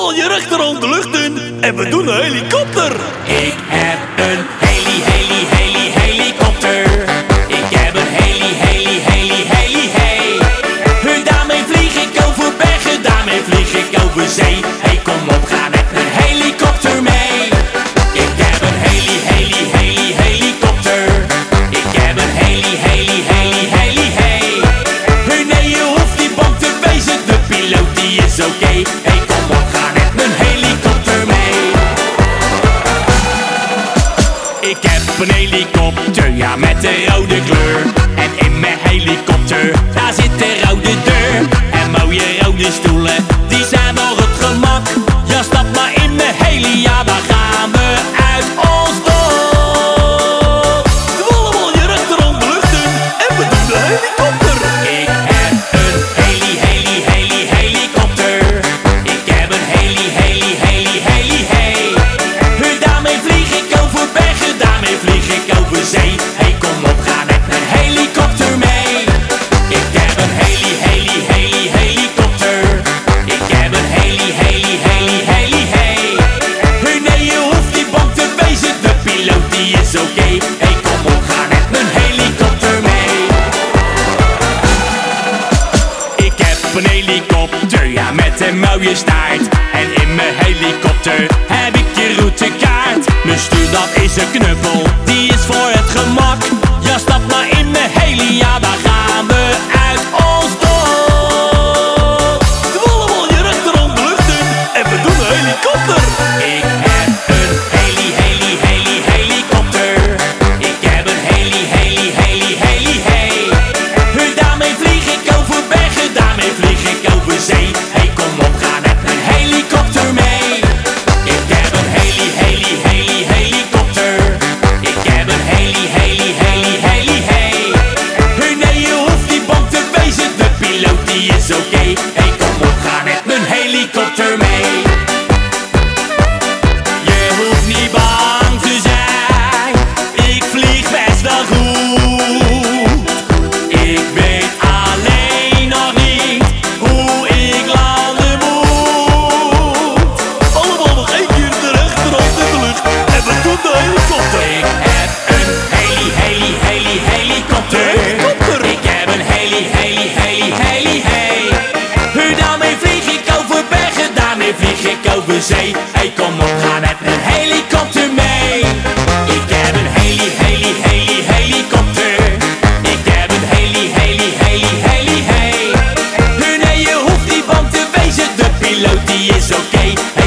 Allemaal je rechterhand de lucht in en we doen een helikopter. Ik heb een helikopter. Ik heb een hey. Daarmee vlieg ik over bergen, daarmee vlieg ik over zee. Hey, kom op, ga met mijn helikopter mee. Ik heb een helikopter. Ik heb een hey. Nee, je hoeft niet bang te wezen, de piloot die is oké. Hey, kom op, ga met mijn helikopter mee. Ik heb een helikopter, ja, met een rode kleur. En in mijn helikopter, daar zit een rode deur. En mooie rode stoelen, die zijn voor het gemak. Ja, stap maar in mijn heli, ja, dan gaan we uit ons dorp. Doe allemaal je rechterhand de lucht in en we doen de helikopter. Ik heb een helikopter. Ik heb een hey. Daarmee vlieg ik over bergen, daarmee vlieg ik over zee. Hey, kom op, ga met mijn helikopter mee. Ik heb een helikopter. Ik heb een hey. Nee, je hoeft niet bang te wezen, de piloot die is oké. Hey, kom op, ga met mijn helikopter mee. Ik heb een helikopter, ja, met een mooie staart. En in mijn helikopter heb ik je routekaart. Mijn stuur, dat is een knuppel, die is voor het gemak. Ja, stap maar in mijn heli, ja, dan gaan we uit ons dorp. Doe allemaal je rechterhand de lucht in en we doen een helikopter. Ik heb een helikopter. Ik heb een hey. Daarmee vlieg ik over bergen, daarmee vlieg ik over zee. Hey, kom op, ga met mijn helikopter mee. Ik heb een helikopter. Ik heb een hey. Nee, je hoeft niet bang te wezen, de piloot die is oké. Hey, kom op, ga met mijn helikopter mee. Je hoeft niet bang te zijn, ik vlieg best wel goed. Ik weet alleen nog niet hoe ik landen moet. Allemaal nog één keer de rechterhand in de lucht en we doen de helikopter. Ik heb een helikopter. Ik heb een hey. Daarmee vlieg ik over bergen, daarmee vlieg ik over zee. Hey, kom op, ga met mijn helikopter mee. Ik heb een helikopter. Ik heb een hey. Nee, je hoeft niet bang te wezen, de piloot die is oké.